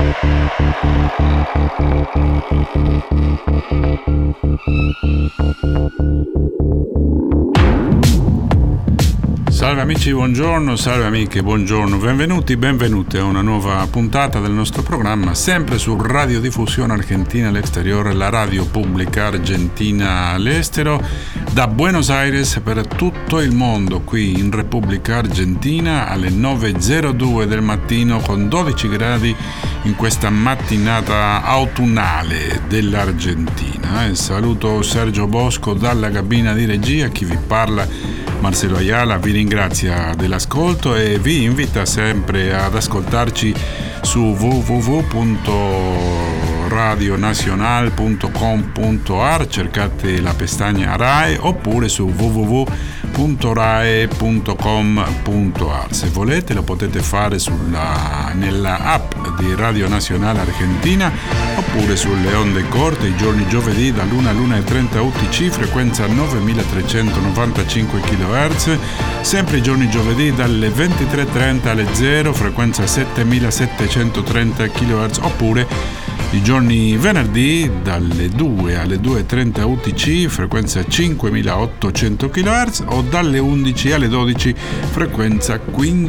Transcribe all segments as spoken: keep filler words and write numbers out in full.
Salve amici, buongiorno, salve amiche, buongiorno, benvenuti, benvenute a una nuova puntata del nostro programma, sempre su Radiodiffusione Argentina all'Exterior, la radio pubblica argentina all'estero, da Buenos Aires per tutto il mondo, qui in Repubblica Argentina alle nove e zero due del mattino con dodici gradi in questa mattinata autunnale dell'Argentina. E saluto Sergio Bosco dalla cabina di regia, chi vi parla Marcelo Ayala vi ringrazia dell'ascolto e vi invita sempre ad ascoltarci su w w w punto radio nacional punto com punto a r, cercate la pestagna RAI, oppure su w w w punto rai punto com punto a r. Se volete lo potete fare sulla, nella app di Radio Nazionale Argentina, oppure sulle onde corte i giorni giovedì dall'una all'una e trenta U T C, frequenza novemilatrecentonovantacinque chilohertz, sempre i giorni giovedì dalle ventitré e trenta alle zero, frequenza settemilasettecentotrenta chilohertz, oppure i giorni venerdì dalle due alle due e trenta U T C, frequenza cinquemilaottocento chilohertz, o dalle undici alle dodici, frequenza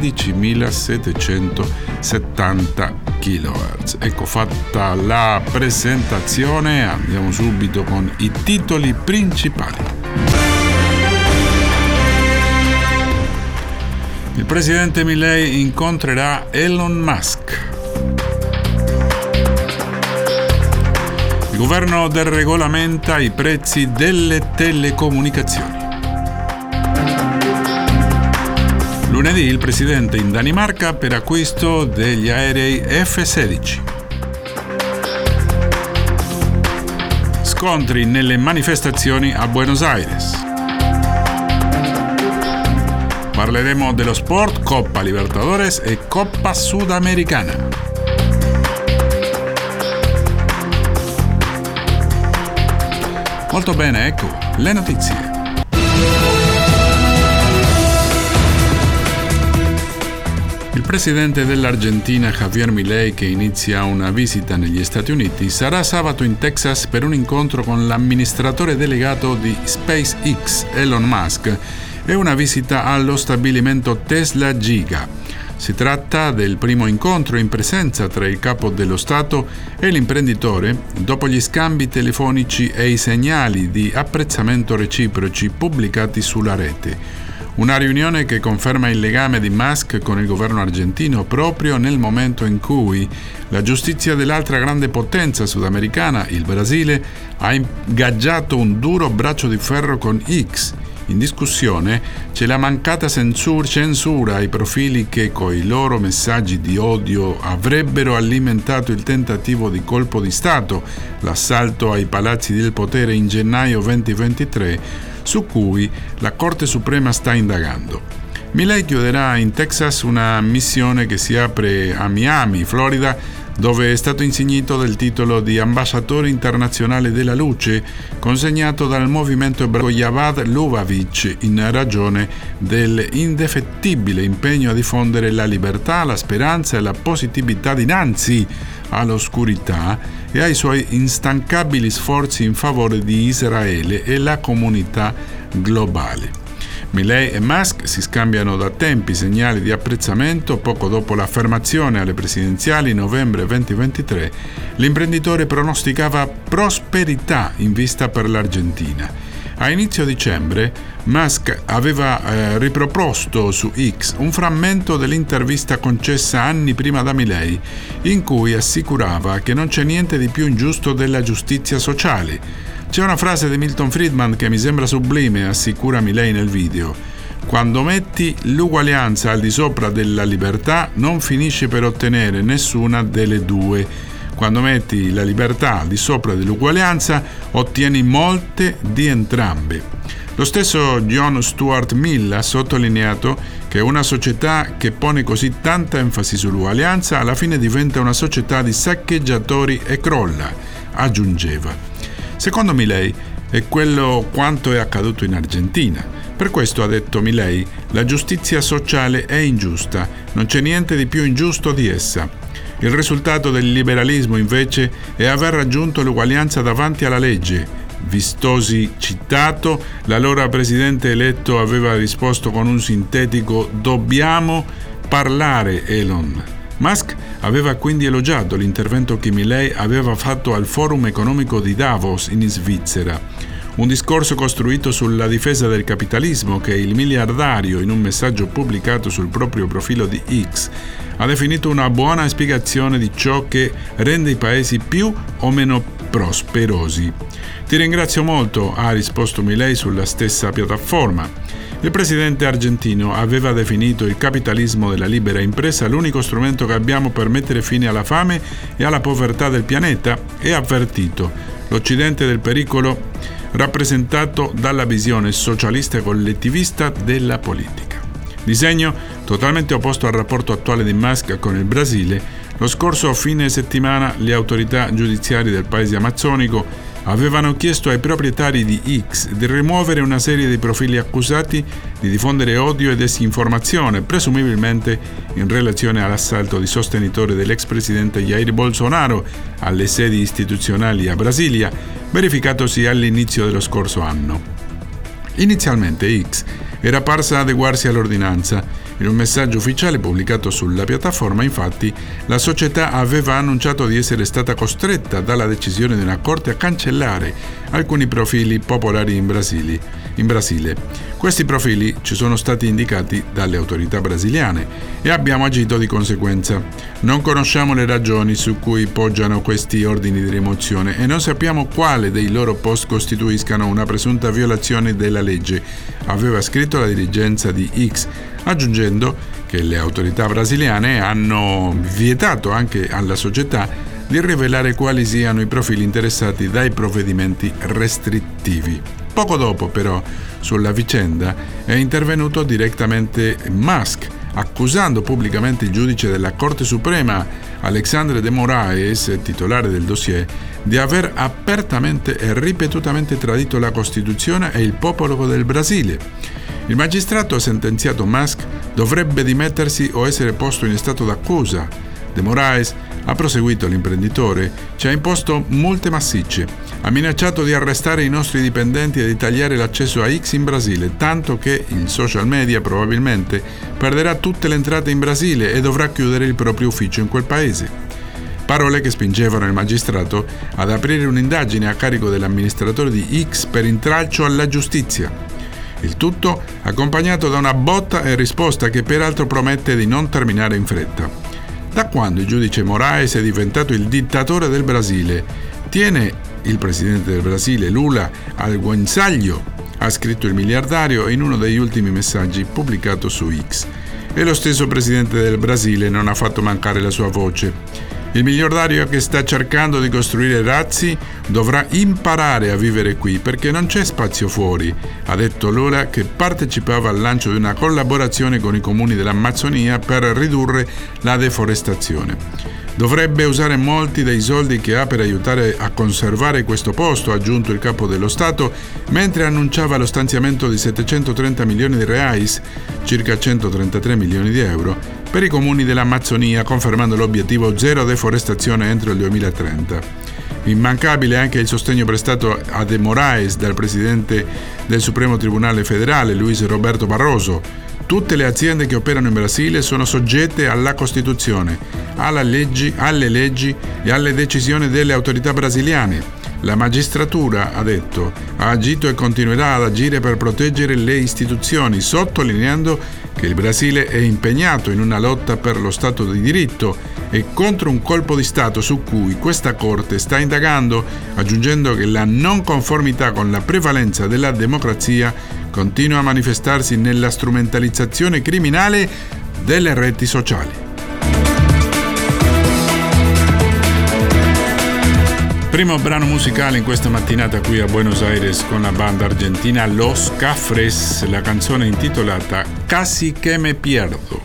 quindicimilasettecentosettanta chilohertz. Ecco fatta la presentazione, andiamo subito con i titoli principali. Il presidente Milei incontrerà Elon Musk. Il governo del regolamenta i prezzi delle telecomunicazioni. Lunedì il presidente in Danimarca per acquisto degli aerei F sedici. Scontri nelle manifestazioni a Buenos Aires. Parleremo dello sport, Coppa Libertadores e Coppa Sudamericana. Molto bene, ecco le notizie. Il presidente dell'Argentina Javier Milei, che inizia una visita negli Stati Uniti, sarà sabato in Texas per un incontro con l'amministratore delegato di SpaceX, Elon Musk, e una visita allo stabilimento Tesla Giga. Si tratta del primo incontro in presenza tra il capo dello Stato e l'imprenditore dopo gli scambi telefonici e i segnali di apprezzamento reciproci pubblicati sulla rete. Una riunione che conferma il legame di Musk con il governo argentino proprio nel momento in cui la giustizia dell'altra grande potenza sudamericana, il Brasile, ha ingaggiato un duro braccio di ferro con X. In discussione c'è la mancata censura ai profili che con i loro messaggi di odio avrebbero alimentato il tentativo di colpo di Stato, l'assalto ai palazzi del potere in gennaio duemilaventitré, su cui la Corte Suprema sta indagando. Milei chiuderà in Texas una missione che si apre a Miami, Florida, dove è stato insignito del titolo di ambasciatore internazionale della luce, consegnato dal movimento ebraico Javad Lubavitch in ragione dell'indefettibile impegno a diffondere la libertà, la speranza e la positività dinanzi all'oscurità e ai suoi instancabili sforzi in favore di Israele e la comunità globale. Milei e Musk si scambiano da tempi segnali di apprezzamento. Poco dopo l'affermazione alle presidenziali novembre duemilaventitré, l'imprenditore pronosticava prosperità in vista per l'Argentina. A inizio dicembre Musk aveva eh, riproposto su X un frammento dell'intervista concessa anni prima da Milei, in cui assicurava che non c'è niente di più ingiusto della giustizia sociale. C'è una frase di Milton Friedman che mi sembra sublime, assicura Milei nel video. Quando metti l'uguaglianza al di sopra della libertà, non finisci per ottenere nessuna delle due. Quando metti la libertà al di sopra dell'uguaglianza, ottieni molte di entrambe. Lo stesso John Stuart Mill ha sottolineato che una società che pone così tanta enfasi sull'uguaglianza alla fine diventa una società di saccheggiatori e crolla, aggiungeva. Secondo Milei è quello quanto è accaduto in Argentina. Per questo, ha detto Milei, la giustizia sociale è ingiusta, non c'è niente di più ingiusto di essa. Il risultato del liberalismo, invece, è aver raggiunto l'uguaglianza davanti alla legge. Vistosi citato, l'allora presidente eletto aveva risposto con un sintetico «Dobbiamo parlare, Elon». Musk aveva quindi elogiato l'intervento che Milei aveva fatto al Forum economico di Davos in Svizzera. Un discorso costruito sulla difesa del capitalismo che il miliardario, in un messaggio pubblicato sul proprio profilo di X, ha definito una buona spiegazione di ciò che rende i paesi più o meno prosperosi. Ti ringrazio molto, ha risposto Milei sulla stessa piattaforma. Il presidente argentino aveva definito il capitalismo della libera impresa l'unico strumento che abbiamo per mettere fine alla fame e alla povertà del pianeta e ha avvertito l'Occidente del pericolo rappresentato dalla visione socialista e collettivista della politica. Disegno totalmente opposto al rapporto attuale di Musk con il Brasile. Lo scorso fine settimana le autorità giudiziarie del paese amazzonico avevano chiesto ai proprietari di X di rimuovere una serie di profili accusati di diffondere odio e disinformazione, presumibilmente in relazione all'assalto di sostenitori dell'ex presidente Jair Bolsonaro alle sedi istituzionali a Brasilia, verificatosi all'inizio dello scorso anno. Inizialmente X era parsa adeguarsi all'ordinanza. In un messaggio ufficiale pubblicato sulla piattaforma, infatti, la società aveva annunciato di essere stata costretta dalla decisione di una corte a cancellare alcuni profili popolari in Brasile. In Brasile. Questi profili ci sono stati indicati dalle autorità brasiliane e abbiamo agito di conseguenza. Non conosciamo le ragioni su cui poggiano questi ordini di rimozione e non sappiamo quale dei loro post costituiscano una presunta violazione della legge, aveva scritto la dirigenza di X, aggiungendo che le autorità brasiliane hanno vietato anche alla società di rivelare quali siano i profili interessati dai provvedimenti restrittivi. Poco dopo, però, sulla vicenda è intervenuto direttamente Musk, accusando pubblicamente il giudice della Corte Suprema, Alexandre de Moraes, titolare del dossier, di aver apertamente e ripetutamente tradito la Costituzione e il popolo del Brasile. Il magistrato ha sentenziato Musk dovrebbe dimettersi o essere posto in stato d'accusa. De Moraes, ha proseguito l'imprenditore, ci ha imposto multe massicce, ha minacciato di arrestare i nostri dipendenti e di tagliare l'accesso a X in Brasile, tanto che il social media probabilmente perderà tutte le entrate in Brasile e dovrà chiudere il proprio ufficio in quel paese. Parole che spingevano il magistrato ad aprire un'indagine a carico dell'amministratore di X per intralcio alla giustizia. Il tutto accompagnato da una botta e risposta che peraltro promette di non terminare in fretta. Da quando il giudice Moraes è diventato il dittatore del Brasile, tiene il presidente del Brasile, Lula, al guinzaglio, ha scritto il miliardario in uno degli ultimi messaggi pubblicato su X. E lo stesso presidente del Brasile non ha fatto mancare la sua voce. Il miliardario che sta cercando di costruire razzi dovrà imparare a vivere qui perché non c'è spazio fuori, ha detto Lula, che partecipava al lancio di una collaborazione con i comuni dell'Amazzonia per ridurre la deforestazione. Dovrebbe usare molti dei soldi che ha per aiutare a conservare questo posto, ha aggiunto il capo dello Stato, mentre annunciava lo stanziamento di settecentotrenta milioni di reais, circa centotrentatré milioni di euro, per i comuni dell'Amazzonia, confermando l'obiettivo zero deforestazione entro il duemilatrenta. Immancabile anche il sostegno prestato a De Moraes dal presidente del Supremo Tribunale Federale, Luis Roberto Barroso. Tutte le aziende che operano in Brasile sono soggette alla Costituzione, alla leggi, alle leggi e alle decisioni delle autorità brasiliane. La magistratura, ha detto, ha agito e continuerà ad agire per proteggere le istituzioni, sottolineando che il Brasile è impegnato in una lotta per lo Stato di diritto e contro un colpo di Stato su cui questa Corte sta indagando, aggiungendo che la non conformità con la prevalenza della democrazia continua a manifestarsi nella strumentalizzazione criminale delle reti sociali. Primo brano musicale in questa mattinata qui a Buenos Aires con la banda argentina Los Cafres, la canzone intitolata Casi que me pierdo.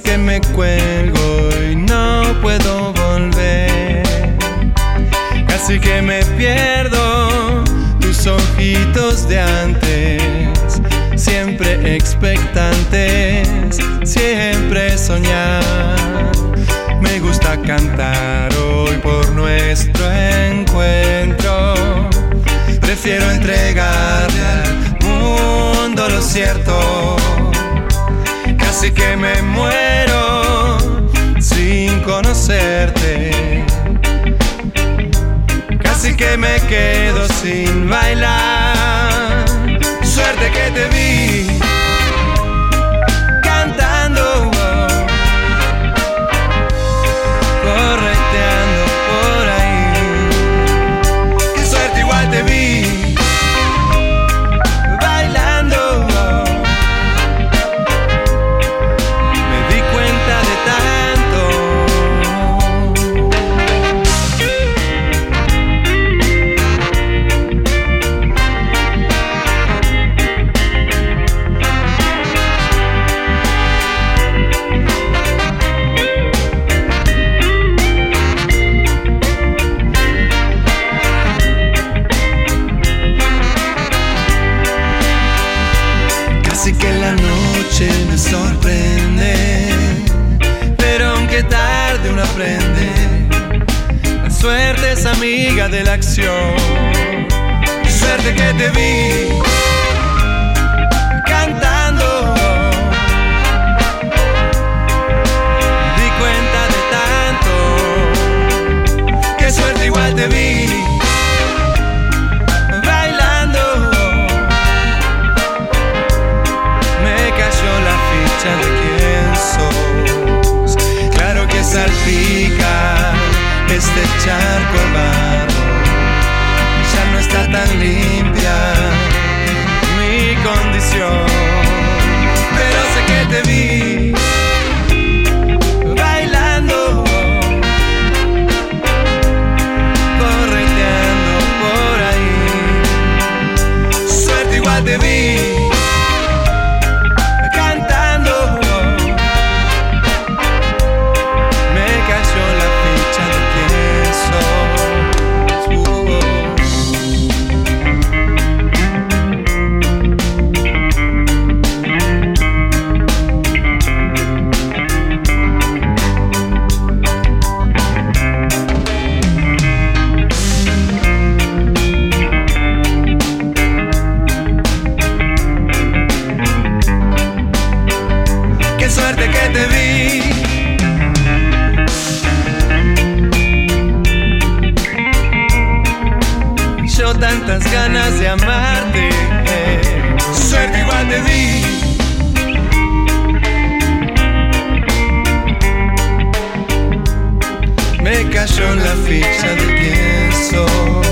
que me cuelgo y no puedo volver. Casi que me pierdo tus ojitos de antes, siempre expectantes, siempre soñar. Me gusta cantar hoy por nuestro encuentro. Prefiero entregarle al mundo lo cierto. Casi que me muero sin conocerte. Casi que me quedo sin bailar. Suerte que te vi cantando, correteando por ahí. Qué suerte, igual te vi bailando. Me di cuenta de tanto. Casi que la noche me sorprende, pero aunque tarde uno aprende. La suerte es amiga de la acción. Suerte que te vi cantando. Me di cuenta de tanto. Qué suerte, igual te vi bailando. Me cayó la ficha de quién sos. Claro que salpica este charco de barro. Ya no está tan limpia mi condición. Pero sé que te vi bailando, correteando por ahí. Suerte, igual te vi cantando. Me cayó la ficha de quién sos. Uh-oh. Qué suerte que te vi. Yo tantas ganas de amarte. Suerte, igual te vi. Me cayó la ficha de quién sos.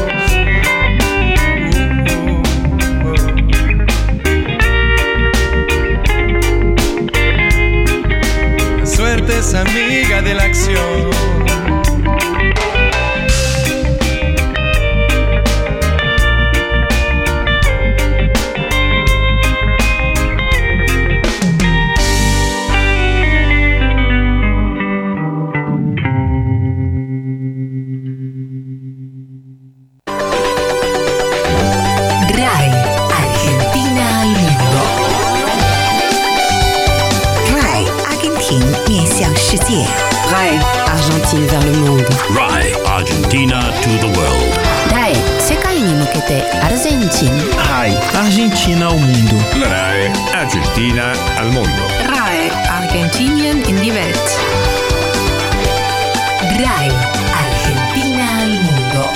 La suerte es amiga de la acción. RAI Argentine vers le monde. RAI Argentina to the world. RAI 世界に向けてアルゼンチン。 RAI Argentina ao mundo. RAI Argentina al mundo. RAI Argentinien in die Welt. RAI Argentina al mundo.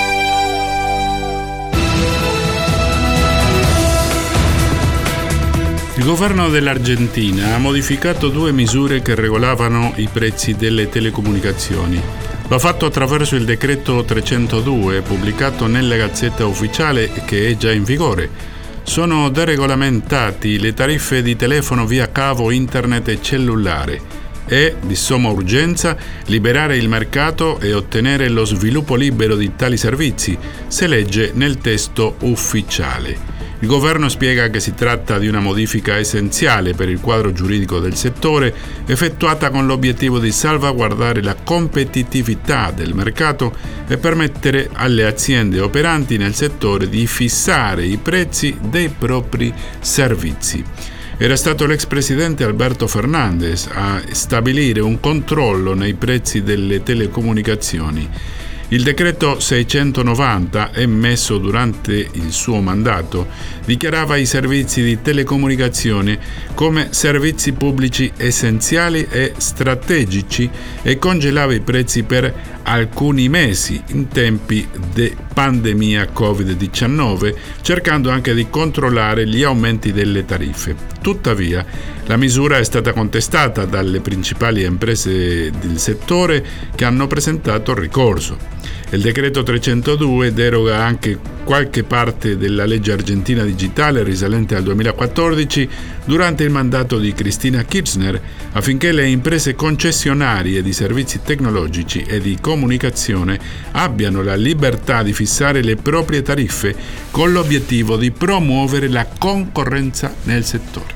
Il governo dell'Argentina ha modificato due misure che regolavano i prezzi delle telecomunicazioni. Lo ha fatto attraverso il decreto trecentodue, pubblicato nella Gazzetta Ufficiale, che è già in vigore. Sono deregolamentati le tariffe di telefono via cavo, internet e cellulare e, di somma urgenza, liberare il mercato e ottenere lo sviluppo libero di tali servizi, si legge nel testo ufficiale. Il governo spiega che si tratta di una modifica essenziale per il quadro giuridico del settore, effettuata con l'obiettivo di salvaguardare la competitività del mercato e permettere alle aziende operanti nel settore di fissare i prezzi dei propri servizi. Era stato l'ex presidente Alberto Fernandez a stabilire un controllo nei prezzi delle telecomunicazioni. Il decreto seicentonovanta, emesso durante il suo mandato, dichiarava i servizi di telecomunicazione come servizi pubblici essenziali e strategici e congelava i prezzi per alcuni mesi in tempi di pandemia covid diciannove, cercando anche di controllare gli aumenti delle tariffe. Tuttavia, la misura è stata contestata dalle principali imprese del settore che hanno presentato ricorso. Il decreto trecentodue deroga anche qualche parte della legge argentina digitale risalente al duemilaquattordici durante il mandato di Cristina Kirchner affinché le imprese concessionarie di servizi tecnologici e di comunicazione abbiano la libertà di fissare le proprie tariffe con l'obiettivo di promuovere la concorrenza nel settore.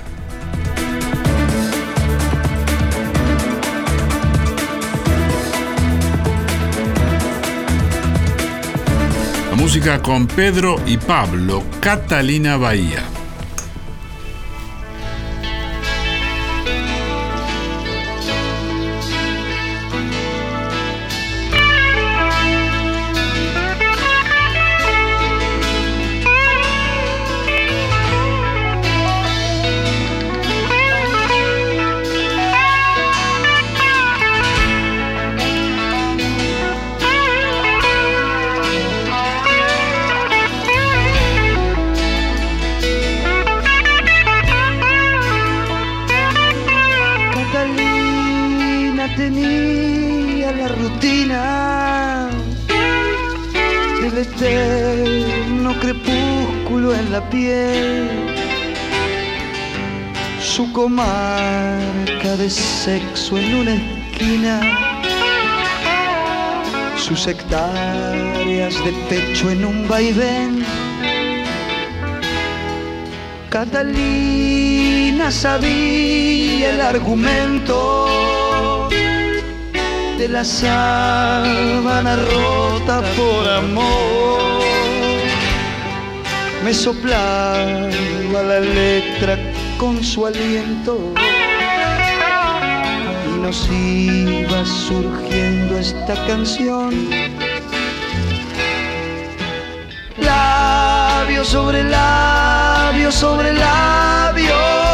Música con Pedro y Pablo, Catalina Bahía. Tenía la rutina del eterno crepúsculo en la piel, su comarca de sexo en una esquina, sus hectáreas de pecho en un vaivén. Catalina sabía el argumento de la sábana rota por amor, me soplaba la letra con su aliento y nos iba surgiendo esta canción. Labio sobre labio sobre labio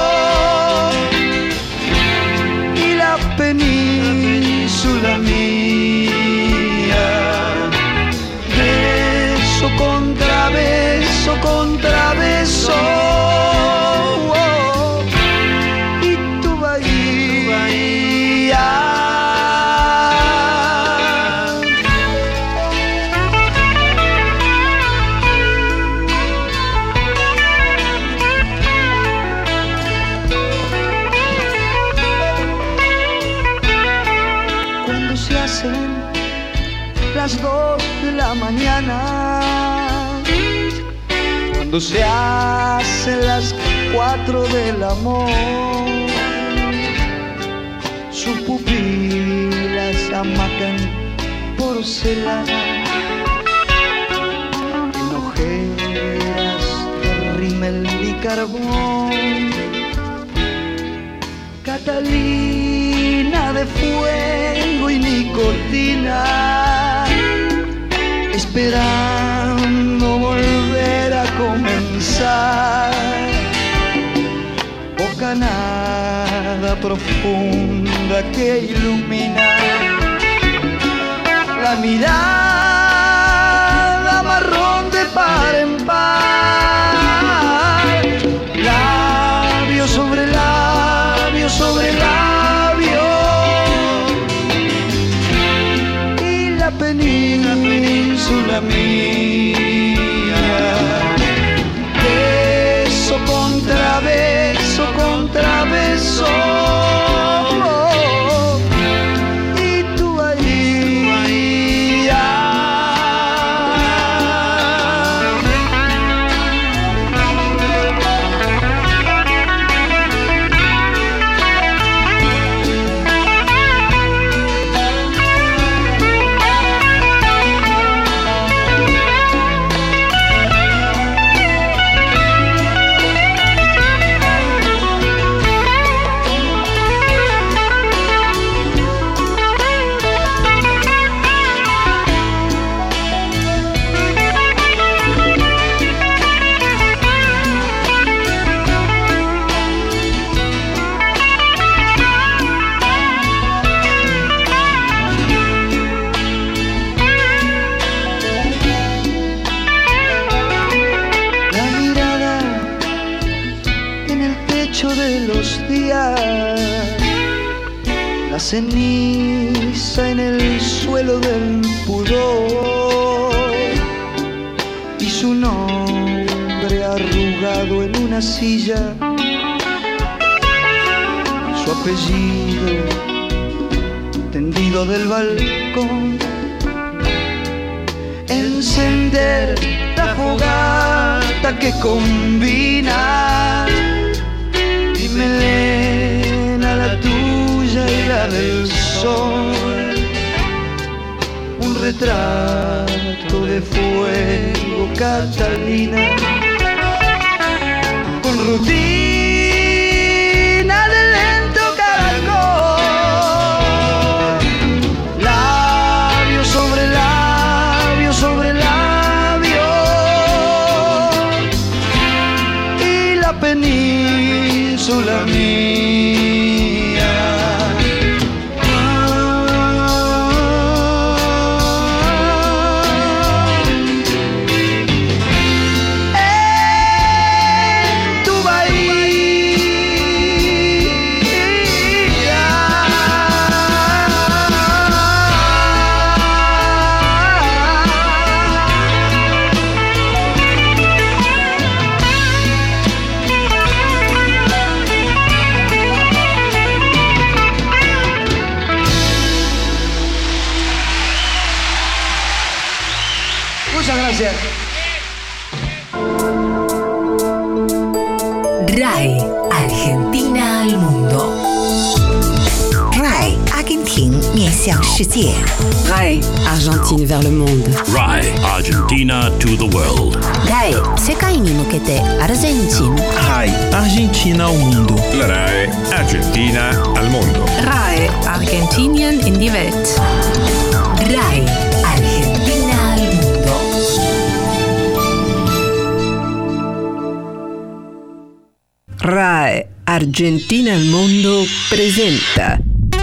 y la península mía, beso contra beso contra beso, oh, y tu bahía. Las dos de la mañana, cuando se hacen las cuatro del amor, sus pupilas amacan porcelana en ojeras de rímel y carbón. Catalina de fuego y nicotina, esperando volver a comenzar, bocanada profunda que ilumina la mirada marrón de par en par, labio sobre labio sobre labio y la península mía, beso contra beso contra beso, y tú ahí, ahí. la ceniza en el suelo del pudor y su nombre arrugado en una silla, su apellido tendido del balcón. Encender la fogata que combina mi melena, la tuya y la del sol, un retrato de fuego, Catalina, con rutina de lento caracol, labio sobre labio sobre labio, y la península mía. Muchas gracias. RAI Argentina al mundo. RAI Argentina 面向世界。 RAI Argentine vers le monde. RAI Argentina to the world. RAI 世界に向けてアルゼンチン。 RAI Argentina al mundo. La RAI Argentina al mondo. RAI Argentinien in die Welt. RAI Argentina al mundo. RAI Argentina al mondo presenta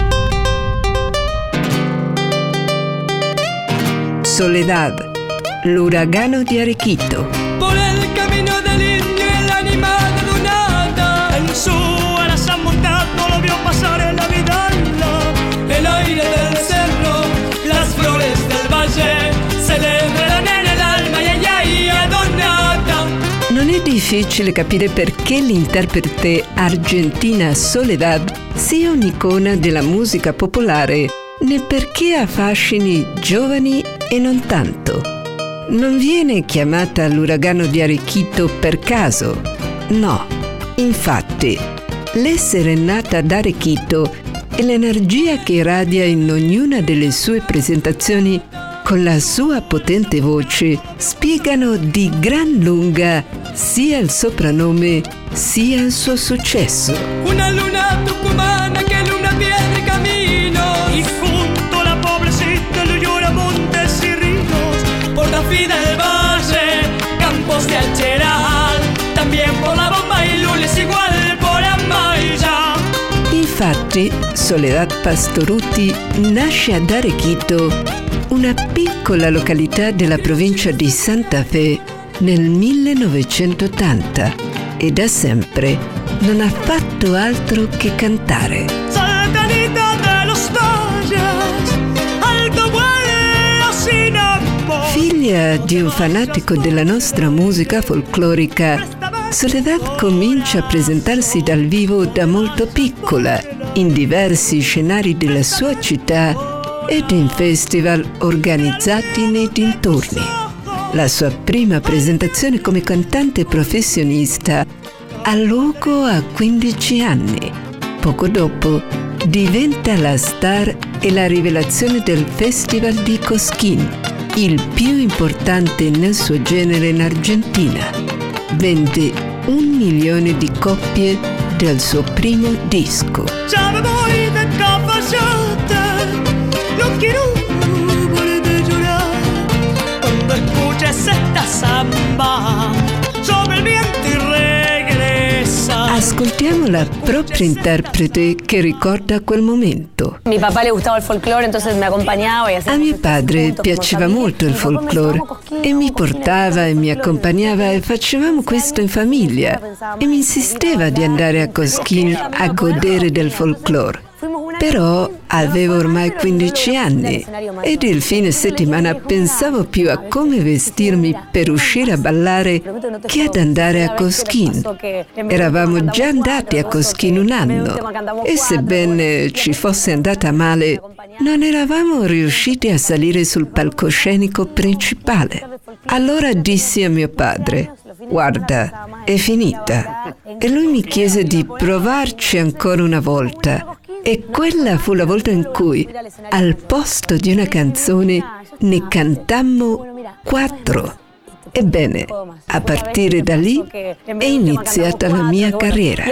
Soledad, l'uragano di Arequito. Por el camino del indio el animal de Donata, en su araza montado lo vio pasar en la vidala, el aire del cerro, las flores del valle, se le enredan en el alma y ay ay a Donata. Non è difficile capire perché l'interprete argentina Soledad sia un'icona della musica popolare, né perché affascini giovani e non tanto. Non viene chiamata l'uragano di Arequito per caso, no. Infatti, l'essere nata ad Arequito e l'energia che irradia in ognuna delle sue presentazioni con la sua potente voce spiegano di gran lunga sia il soprannome sia il suo successo. Una luna tucumana que luna piedra y camino, y junto a la pobrecita lo llora montes y ríos, por la fina del valle, campos de Alcheral, también por la bomba y lunes igual por Amaya. Infatti, Soledad Pastorutti nasce ad Arequito, una piccola località della provincia di Santa Fe, nel millenovecentottanta, e da sempre non ha fatto altro che cantare. Saltanita de los valles, alto vuelo sin amor. Figlia di un fanatico della nostra musica folclorica, Soledad comincia a presentarsi dal vivo da molto piccola, in diversi scenari della sua città ed in festival organizzati nei dintorni. La sua prima presentazione come cantante professionista ha luogo a quindici anni. Poco dopo diventa la star e la rivelazione del Festival di Cosquín, il più importante nel suo genere in Argentina. Vende un milione di copie del suo primo disco. Ya me voy de caballete, no quiero volver a llorar cuando escuches esta samba sobre el viento y regresa. Ascoltiamo la propria interprete che ricorda quel momento. Mi papà le gustava il folklore, entonces me acompañaba y A mio padre piaceva molto il folklore e mi portava e mi accompagnava e facevamo questo in famiglia e mi insisteva di andare a Cosquín a godere del folklore. Però avevo ormai quindici anni ed il fine settimana pensavo più a come vestirmi per uscire a ballare che ad andare a Cosquín. Eravamo già andati a Cosquín un anno e sebbene ci fosse andata male, non eravamo riusciti a salire sul palcoscenico principale. Allora dissi a mio padre: guarda, è finita. E lui mi chiese di provarci ancora una volta. E quella fu la volta in cui, al posto di una canzone, ne cantammo quattro. Ebbene, a partire da lì è iniziata la mia carriera.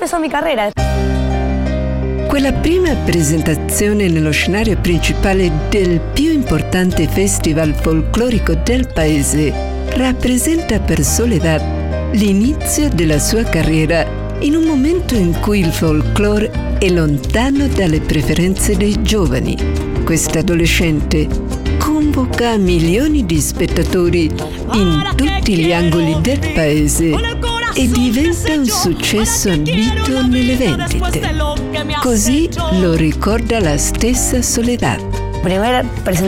Quella prima presentazione nello scenario principale del più importante festival folclorico del paese rappresenta per Soledad l'inizio della sua carriera in un momento in cui il folklore è lontano dalle preferenze dei giovani. Questa adolescente convoca milioni di spettatori in tutti gli angoli del paese e diventa un successo ambito nelle vendite. Così lo ricorda la stessa Soledad. La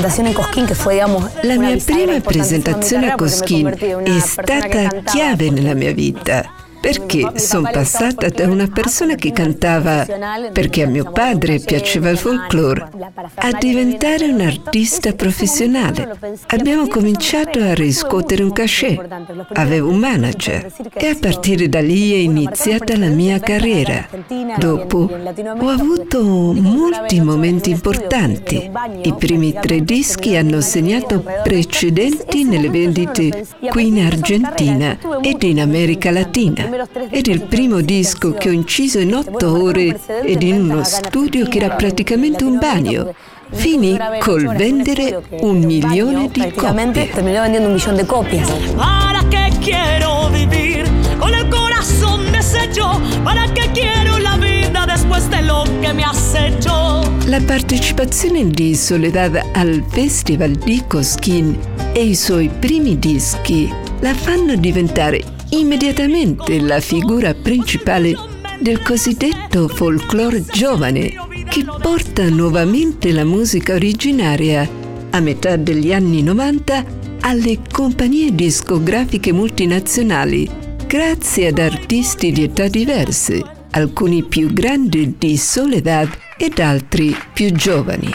mia prima presentazione a Cosquín è stata chiave nella mia vita, perché sono passata da una persona che cantava perché a mio padre piaceva il folklore a diventare un artista professionale. Abbiamo cominciato a riscuotere un cachet, avevo un manager e a partire da lì è iniziata la mia carriera. Dopo ho avuto molti momenti importanti. I primi tre dischi hanno segnato precedenti nelle vendite qui in Argentina ed in America Latina. Ed il primo disco che ho inciso in otto ore ed in uno studio che era praticamente un bagno. Finì col vendere un milione di copie. Terminó vendiendo un millón de copias. ¿Para qué quiero vivir con el corazón deshecho? ¿Para qué quiero la vida después de lo que me has hecho? La partecipazione di Soledad al Festival di Cosquín e i suoi primi dischi la fanno diventare immediatamente la figura principale del cosiddetto folklore giovane, che porta nuovamente la musica originaria a metà degli anni novanta alle compagnie discografiche multinazionali, grazie ad artisti di età diverse, alcuni più grandi di Soledad ed altri più giovani.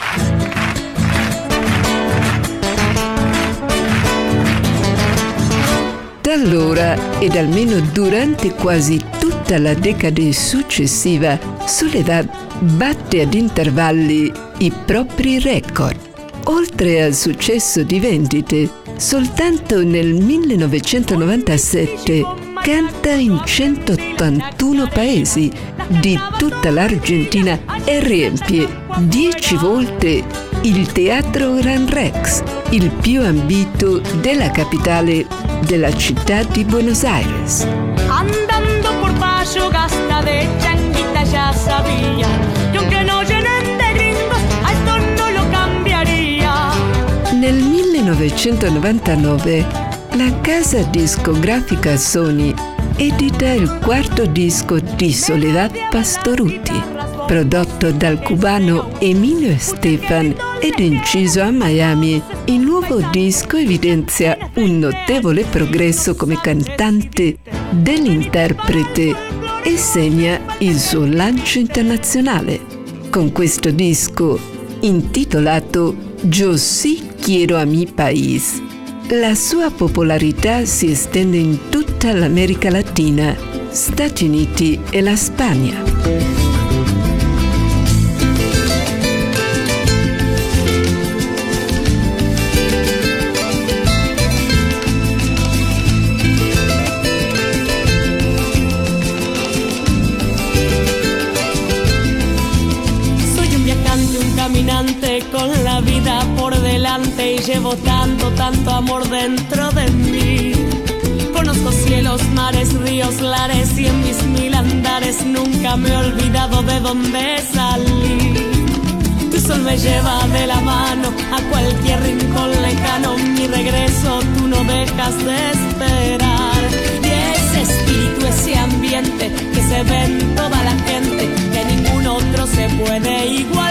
Da allora ed almeno durante quasi tutta la decade successiva, Soledad batte ad intervalli i propri record. Oltre al successo di vendite, soltanto nel millenovecentonovantasette canta in centottantuno paesi di tutta l'Argentina e riempie dieci volte il Teatro Gran Rex, il più ambito della capitale della città di Buenos Aires. Andando por Payo Gasta de changuita ya sabía, y aunque no llenen de gringos, a esto no lo cambiaría. Nel millenovecentonovantanove la casa discografica Sony edita il quarto disco di Soledad Pastorutti, prodotto dal cubano Emilio Estefan ed inciso a Miami. Il nuovo disco evidenzia un notevole progresso come cantante dell'interprete e segna il suo lancio internazionale. Con questo disco, intitolato Yo sí quiero a mi país, la sua popolarità si estende in tutta l'America Latina, Stati Uniti e la Spagna. Con la vida por delante y llevo tanto, tanto amor dentro de mí. Conozco cielos, mares, ríos, lares y en mis mil andares nunca me he olvidado de dónde salí. Tu sol me lleva de la mano a cualquier rincón lejano. Mi regreso tú no dejas de esperar. Y ese espíritu, ese ambiente que se ve en toda la gente, que ningún otro se puede igualar.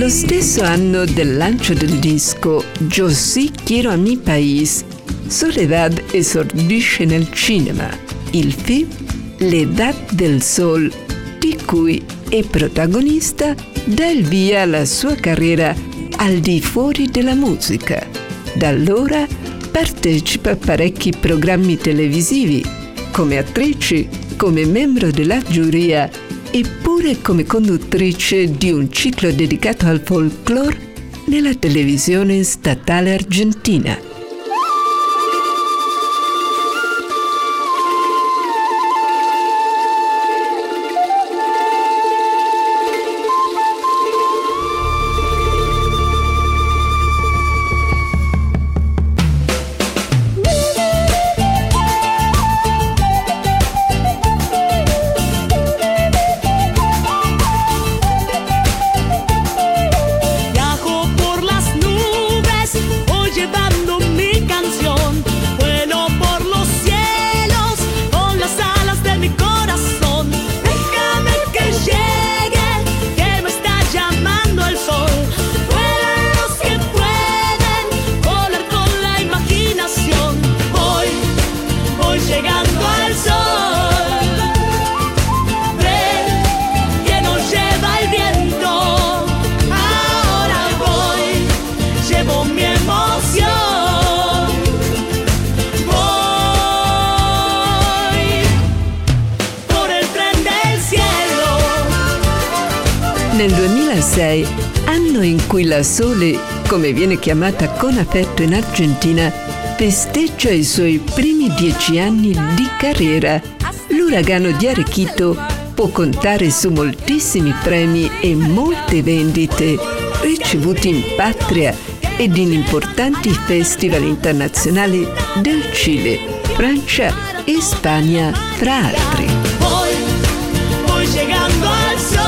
stesso anno del lancio del disco Yo sí quiero a mi país, Soledad esordisce nel cinema. Il film L'Edad del Sol, di cui è protagonista, dà il via alla sua carriera al di fuori della musica. Da allora partecipa a parecchi programmi televisivi, come attrice, come membro della giuria e pure come conduttrice di un ciclo dedicato al folklore nella televisione statale argentina. Nel duemilasei, anno in cui la Sole, come viene chiamata con affetto in Argentina, festeggia i suoi primi dieci anni di carriera, l'uragano di Arequito può contare su moltissimi premi e molte vendite ricevuti in patria ed in importanti festival internazionali del Cile, Francia e Spagna, fra altri. Voy, voy llegando al sol.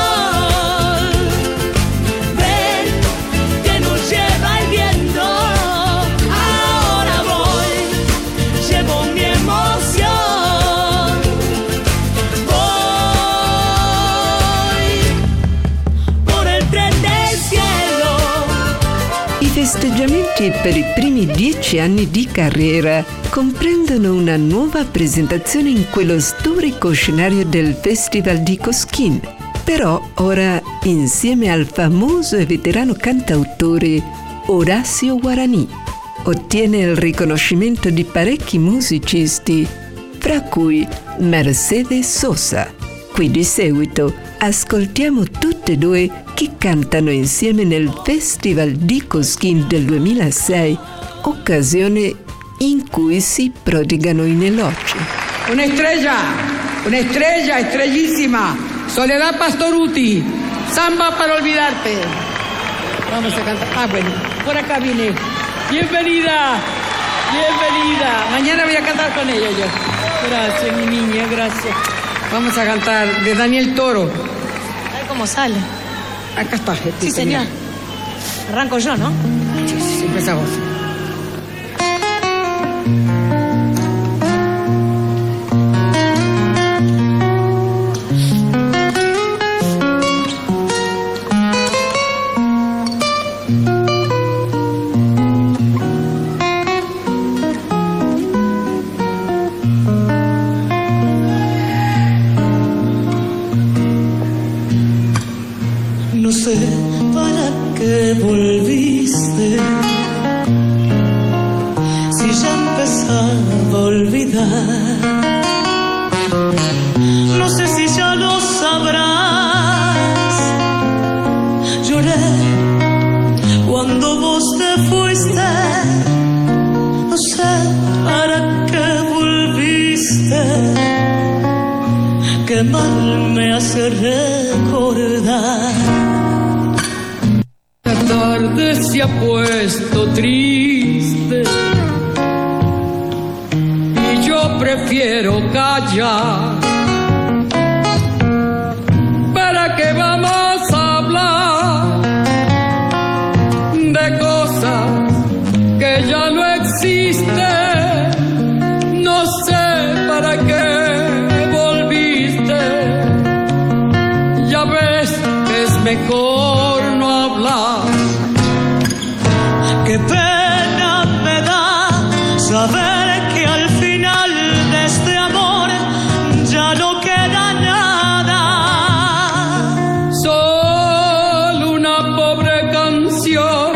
I festeggiamenti per i primi dieci anni di carriera comprendono una nuova presentazione in quello storico scenario del Festival di Cosquín, però ora insieme al famoso e veterano cantautore Horacio Guaraní. Ottiene il riconoscimento di parecchi musicisti, fra cui Mercedes Sosa. Qui di seguito ascoltiamo tutte e due che cantano insieme nel Festival di Cosquín del duemilasei, occasione in cui si prodigano in elogi. Una estrella, una estrella, estrellísima, Soledad Pastorutti, Samba para olvidarte. Vamos a cantar. Ah, bueno, por acá vine. Bienvenida, bienvenida. Mañana voy a cantar con ella yo. Gracias, mi niña, gracias. Vamos a cantar de Daniel Toro. A ver cómo sale. Acá está. Sí, señor. Arranco yo, ¿no? Sí, sí, empezamos. No sé para qué volviste, si ya empezaba a olvidar. No sé si ya lo sabrás. Lloré cuando vos te fuiste. No sé para qué volviste. Qué mal me hace recordar. La tarde se ha puesto triste y yo prefiero callar. ¿Para qué vamos a hablar de cosas que ya no existen? No sé para qué volviste. Ya ves que es mejor no hablas. Qué pena me da saber que al final de este amor ya no queda nada. Solo una pobre canción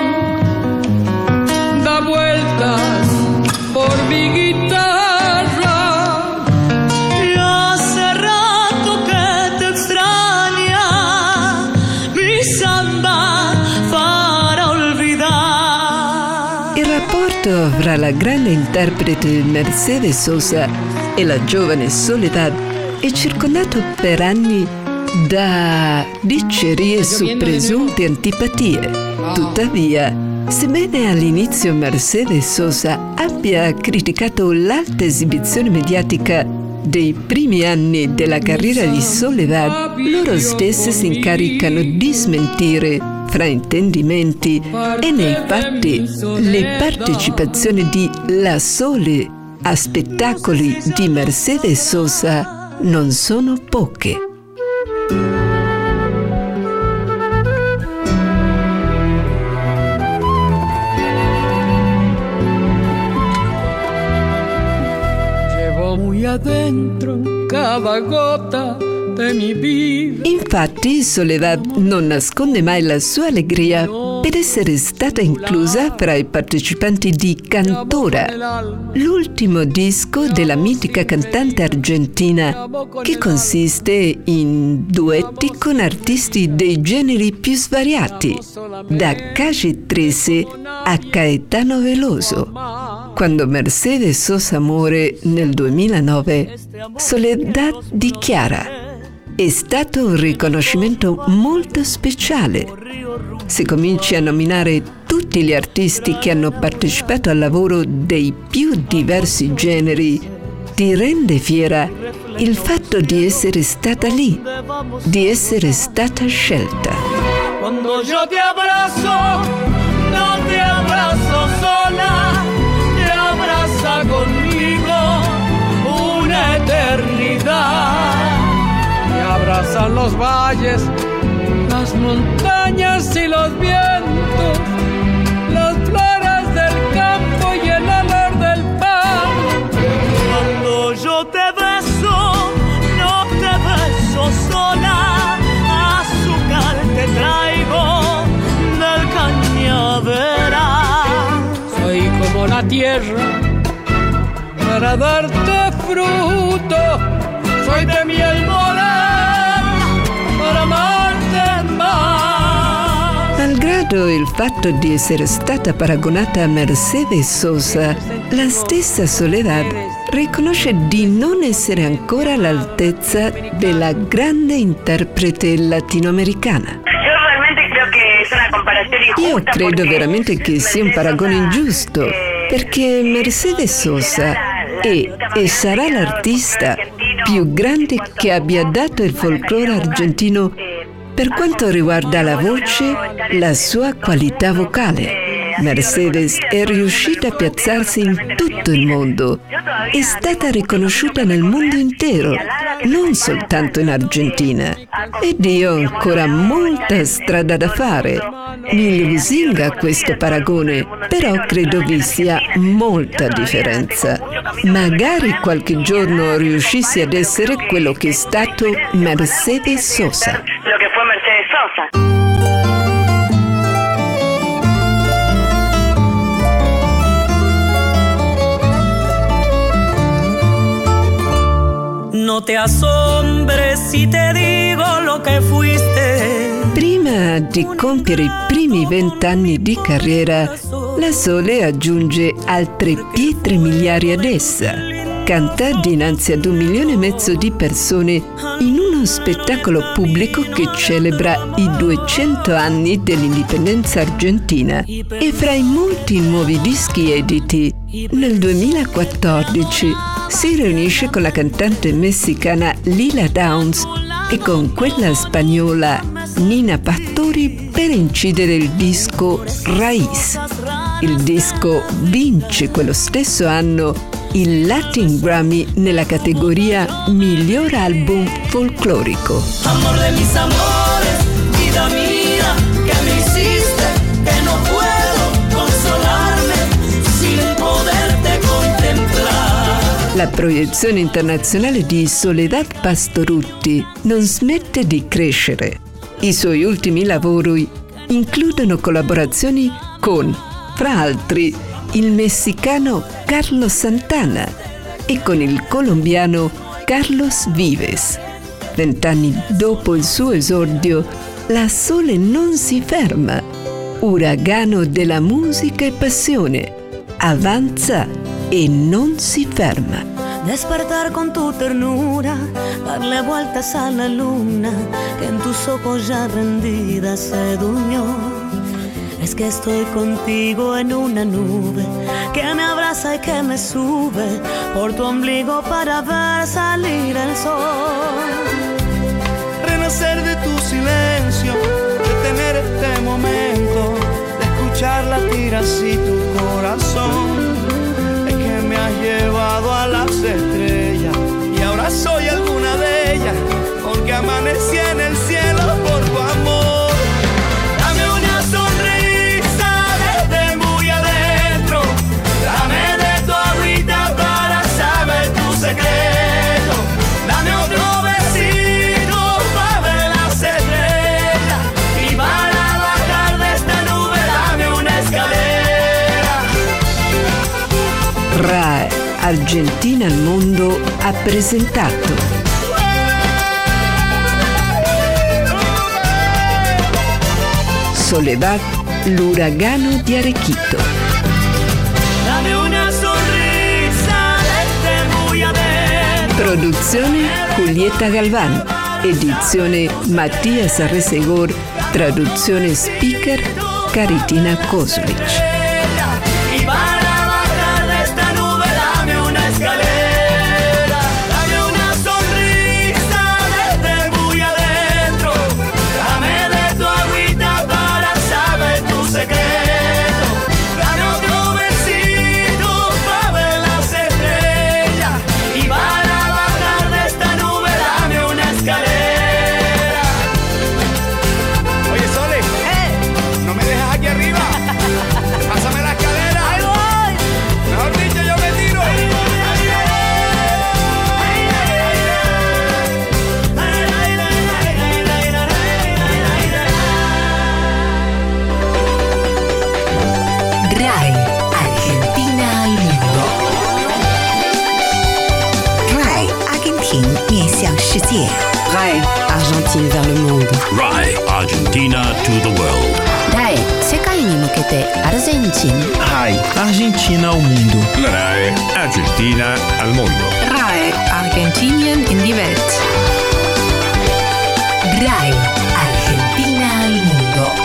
da vueltas por mi guitarra. Y hace rato que te extraña mi samba para olvidar. Il rapporto fra la grande interprete Mercedes Sosa e la giovane Soledad è circondato per anni da dicerie su presunte antipatie. Tuttavia, sebbene all'inizio Mercedes Sosa abbia criticato l'alta esibizione mediatica dei primi anni della carriera di Soledad, loro stesse si incaricano di smentire fraintendimenti e nei fatti le partecipazioni di La Sole a spettacoli di Mercedes Sosa non sono poche. Llevo muy adentro cada gota de mi vida. Infatti, Soledad non nasconde mai la sua allegria per essere stata inclusa fra i partecipanti di Cantora, l'ultimo disco della mitica cantante argentina, che consiste in duetti con artisti dei generi più svariati, da Calle tredici a Caetano Veloso. Quando Mercedes Sosa muore nel duemilanove, Soledad dichiara: è stato un riconoscimento molto speciale. Se cominci a nominare tutti gli artisti che hanno partecipato al lavoro dei più diversi generi, ti rende fiera il fatto di essere stata lì, di essere stata scelta. Quando yo te abrazo, no te abrazo sola, te abraza conmigo una eternidad. Me abrazan los valles, las montañas y los vientos, las flores del campo y el olor del pan. Cuando yo te beso, no te beso sola, azúcar te traigo del cañaveral. Soy como la tierra para darte fruto, soy de miel morena para amarte más. Malgrado il fatto di essere stata paragonata a Mercedes Sosa, la stessa Soledad riconosce di non essere ancora all'altezza della grande interprete latinoamericana. Io credo veramente che sia un paragone ingiusto, perché Mercedes Sosa è e sarà l'artista più grande che abbia dato il folklore argentino per quanto riguarda la voce, la sua qualità vocale. Mercedes è riuscita a piazzarsi in tutto il mondo, è stata riconosciuta nel mondo intero, non soltanto in Argentina. Ed io ho ancora molta strada da fare. Mi lusinga questo paragone, però credo vi sia molta differenza. Magari qualche giorno riuscissi ad essere quello che è stato Mercedes Sosa. Lo che fu Mercedes Sosa. No te asombres si te digo lo que fuiste. Prima di compiere i primi vent'anni di carriera, La Sole aggiunge altre pietre miliari ad essa. Canta dinanzi ad un milione e mezzo di persone in uno spettacolo pubblico che celebra i duecento anni dell'indipendenza argentina e fra i molti nuovi dischi editi, nel duemilaquattordici si riunisce con la cantante messicana Lila Downs e con quella spagnola Nina Pastori per incidere il disco Raíz. Il disco vince quello stesso anno il Latin Grammy nella categoria Miglior Album Folclorico. Amor de mis amores, vida mía, que me La proiezione internazionale di Soledad Pastorutti non smette di crescere. I suoi ultimi lavori includono collaborazioni con, fra altri, il messicano Carlos Santana e con il colombiano Carlos Vives. Vent'anni dopo il suo esordio, la Sole non si ferma. Uragano della musica e passione. Avanza e non si ferma. Despertar con tu ternura, darle vueltas a la luna que en tus ojos ya rendida se durmió. Es que estoy contigo en una nube que me abraza y que me sube por tu ombligo para ver salir el sol. Renacer de tu silencio, de tener este momento, de escuchar latir así tu corazón. Es que me has llevado a las estrellas y ahora soy alguna de ellas, porque amanecí en el cielo por tu amor. Dame una sonrisa desde muy adentro, dame de tu agüita para saber tu secreto. Dame otro besito para ver las estrellas y para bajar de esta nube dame una escalera. RAI Argentina al mondo ha presentato Soledad, l'uragano di Arequito. Dame una sonrisa desde muy adentro. Produzione Julieta Galván. Edizione Mattias Arresegor. Traduzione speaker Caritina Kozlic. RAI Argentine vers le monde. RAI Argentina to the world. RAI 世界に向けてアルゼンチン。 RAI Argentina al mundo. RAI Argentina al mondo. RAI Argentinien in die Welt. RAI Argentina al mondo.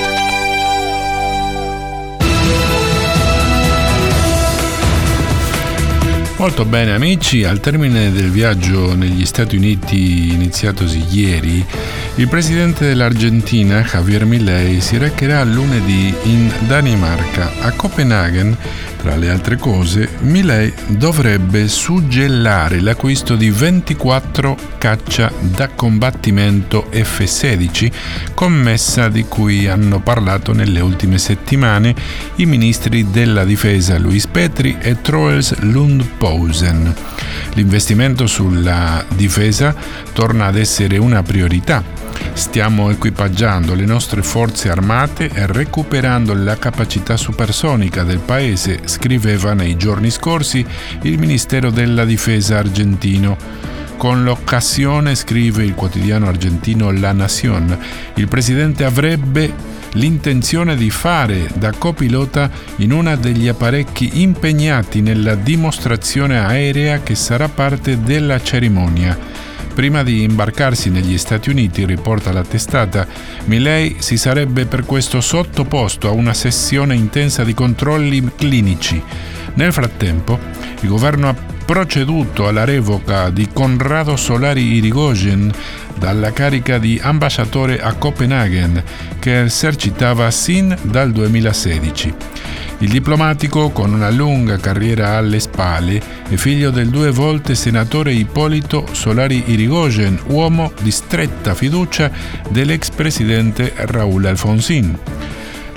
Molto bene amici, al termine del viaggio negli Stati Uniti iniziatosi ieri, il presidente dell'Argentina, Javier Milei, si recherà lunedì in Danimarca. A Copenaghen, tra le altre cose, Milei dovrebbe suggellare l'acquisto di ventiquattro caccia da combattimento F sedici, commessa di cui hanno parlato nelle ultime settimane i ministri della difesa Luis Petri e Troels Lund-Poulsen. L'investimento sulla difesa torna ad essere una priorità. Stiamo equipaggiando le nostre forze armate e recuperando la capacità supersonica del paese, scriveva nei giorni scorsi il Ministero della Difesa argentino. Con l'occasione, scrive il quotidiano argentino La Nación, il presidente avrebbe l'intenzione di fare da copilota in uno degli apparecchi impegnati nella dimostrazione aerea che sarà parte della cerimonia. Prima di imbarcarsi negli Stati Uniti, riporta la testata, Milei si sarebbe per questo sottoposto a una sessione intensa di controlli clinici. Nel frattempo, il governo ha proceduto alla revoca di Conrado Solari Irigoyen dalla carica di ambasciatore a Copenaghen, che esercitava sin dal duemilasedici. Il diplomatico, con una lunga carriera alle spalle, è figlio del due volte senatore Ippolito Solari Irigoyen, uomo di stretta fiducia dell'ex presidente Raúl Alfonsín.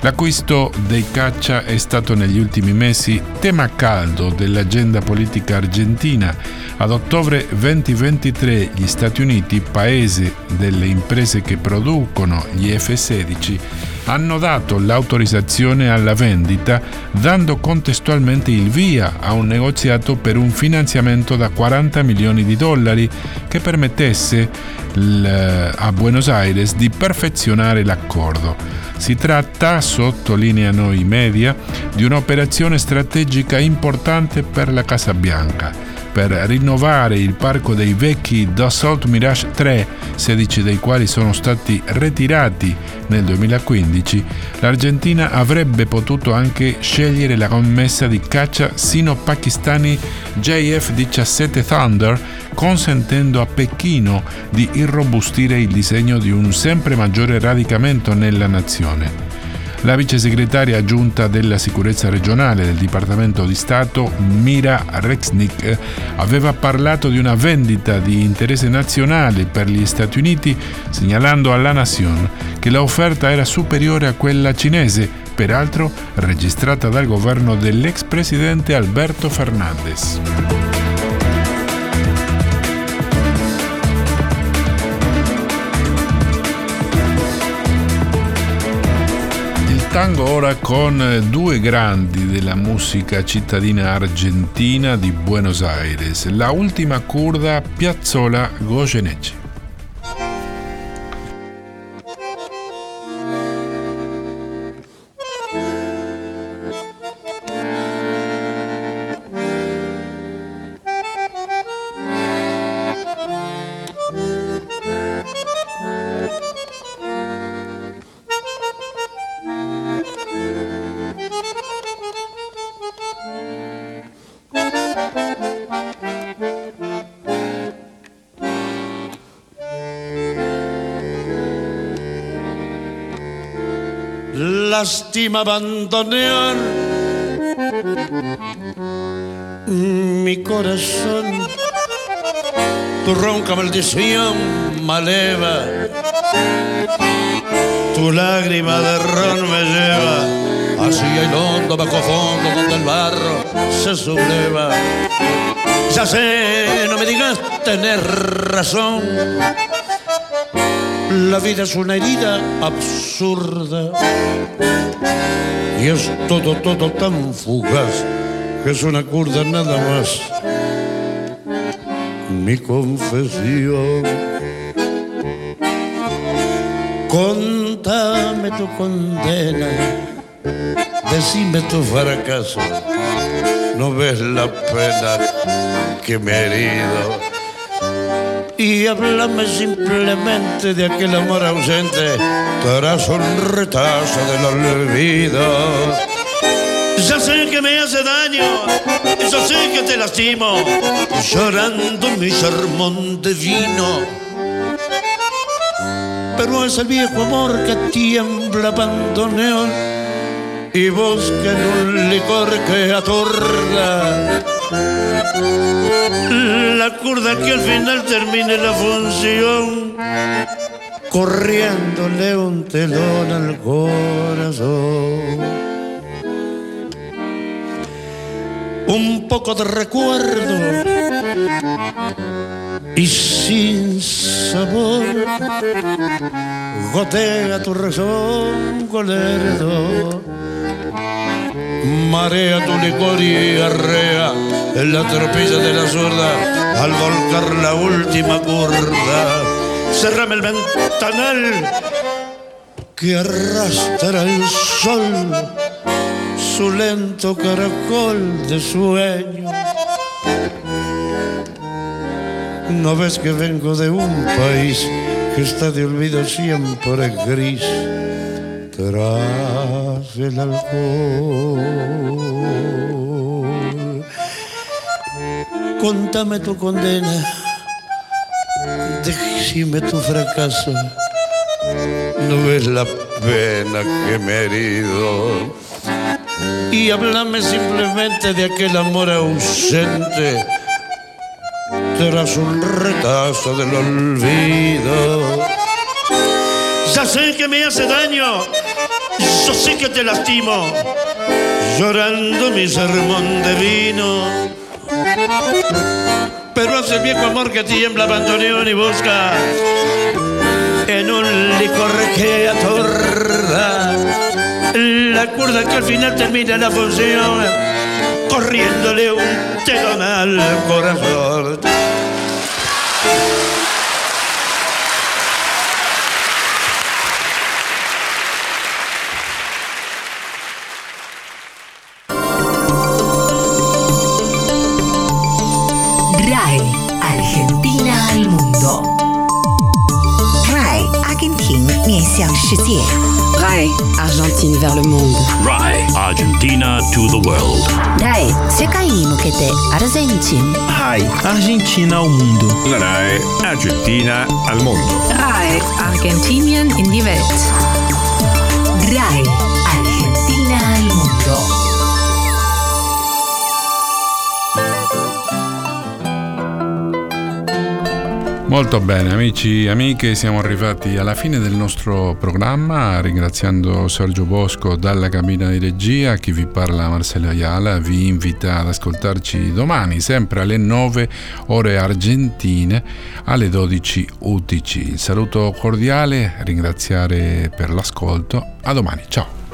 L'acquisto dei caccia è stato negli ultimi mesi tema caldo dell'agenda politica argentina. Ad ottobre duemilaventitré gli Stati Uniti, paese delle imprese che producono gli F sedici, hanno dato l'autorizzazione alla vendita, dando contestualmente il via a un negoziato per un finanziamento da quaranta milioni di dollari che permettesse l- a Buenos Aires di perfezionare l'accordo. Si tratta, sottolineano i media, di un'operazione strategica importante per la Casa Bianca. Per rinnovare il parco dei vecchi Dassault Mirage tre, sedici dei quali sono stati ritirati nel duemilaquindici, l'Argentina avrebbe potuto anche scegliere la commessa di caccia sino-pakistani J F diciassette Thunder, consentendo a Pechino di irrobustire il disegno di un sempre maggiore radicamento nella nazione. La vice segretaria aggiunta della sicurezza regionale del Dipartimento di Stato, Mira Rexnick, aveva parlato di una vendita di interesse nazionale per gli Stati Uniti, segnalando alla Nación che l'offerta era superiore a quella cinese, peraltro registrata dal governo dell'ex presidente Alberto Fernández. Tango ora con due grandi della musica cittadina argentina di Buenos Aires, la ultima curda Piazzolla Goyeneche. Lástima abandonar mi corazón, tu ronca maldición maleva, tu lágrima de ron me lleva hacia el hondo bajo fondo donde el barro se subleva. Ya sé, no me digas tener razón, la vida es una herida absurda y es todo, todo tan fugaz que es una curda nada más. Mi confesión, contame tu condena, decime tu fracaso, no ves la pena que me he herido. Y háblame simplemente de aquel amor ausente tras un retazo del olvido. Ya sé que me hace daño, yo sé que te lastimo, llorando mi sermón de vino. Pero es el viejo amor que tiembla bandoneón y busca en un licor que atorda. La curda que al final termine la función, corriéndole un telón al corazón. Un poco de recuerdo y sin sabor gotea tu razón con lerdo. Marea tu licor y arrea en la tropilla de la zurda al volcar la última curda. Cerrame el ventanal que arrastra el sol, su lento caracol de sueño. ¿No ves que vengo de un país que está de olvido siempre gris tras el alcohol? Contame tu condena, decime tu fracaso, no ves la pena que me he herido. Y háblame simplemente de aquel amor ausente tras un retazo del olvido. Ya sé que me hace daño, yo sí que te lastimo, llorando mi sermón de vino. Pero hace el viejo amor que tiembla, abandoneón y busca en un licor que atorda la cuerda que al final termina la función, corriéndole un telón al corazón. RAI Argentina al mundo. RAI Argentina 面向世界。 RAI Argentine vers le monde. RAI Argentina to the world. RAI 世界に向けてアルゼンチン。 RAI Argentina al mundo. La RAI Argentina al mondo. RAI Argentinien in die Welt. RAI Argentina al mundo. Molto bene, amici e amiche, siamo arrivati alla fine del nostro programma, ringraziando Sergio Bosco dalla cabina di regia. Chi vi parla, Marcelo Ayala, vi invita ad ascoltarci domani, sempre alle nove ore argentine, alle dodici U T C. Il saluto cordiale, ringraziare per l'ascolto, a domani, ciao!